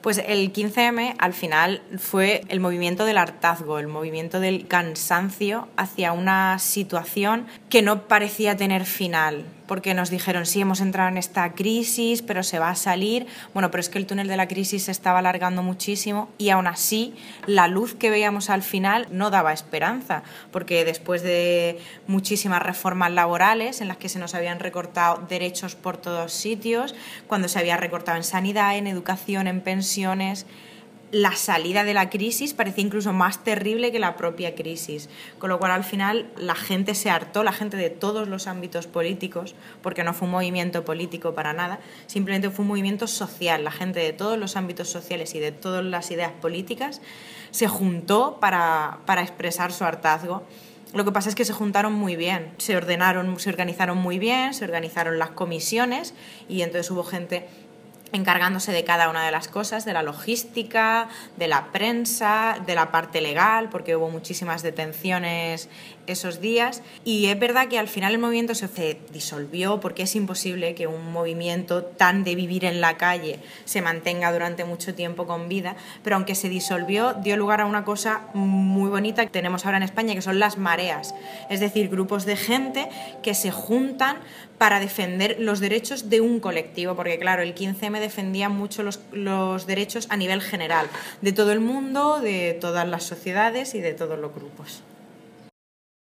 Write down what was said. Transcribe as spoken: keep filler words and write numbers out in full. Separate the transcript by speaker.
Speaker 1: Pues el quince eme al final fue el movimiento del hartazgo, el movimiento del cansancio hacia una situación que no parecía tener final, porque nos dijeron, sí, hemos entrado en esta crisis, pero se va a salir. Bueno, pero es que el túnel de la crisis se estaba alargando muchísimo y aún así la luz que veíamos al final no daba esperanza, porque después de muchísimas reformas laborales en las que se nos habían recortado derechos por todos sitios, cuando se había recortado en sanidad, en educación, en pensiones, la salida de la crisis parecía incluso más terrible que la propia crisis, con lo cual al final la gente se hartó, la gente de todos los ámbitos políticos, porque no fue un movimiento político para nada, simplemente fue un movimiento social, la gente de todos los ámbitos sociales y de todas las ideas políticas se juntó para, para expresar su hartazgo. Lo que pasa es que se juntaron muy bien, se ordenaron, se organizaron muy bien, se organizaron las comisiones y entonces hubo gente encargándose de cada una de las cosas, de la logística, de la prensa, de la parte legal, porque hubo muchísimas detenciones esos días. Y es verdad que al final el movimiento se disolvió, porque es imposible que un movimiento tan de vivir en la calle se mantenga durante mucho tiempo con vida, pero aunque se disolvió, dio lugar a una cosa muy bonita que tenemos ahora en España, que son las mareas, es decir, grupos de gente que se juntan para defender los derechos de un colectivo, porque claro, el quince eme defendía mucho los, los derechos a nivel general, de todo el mundo, de todas las sociedades y de todos los grupos.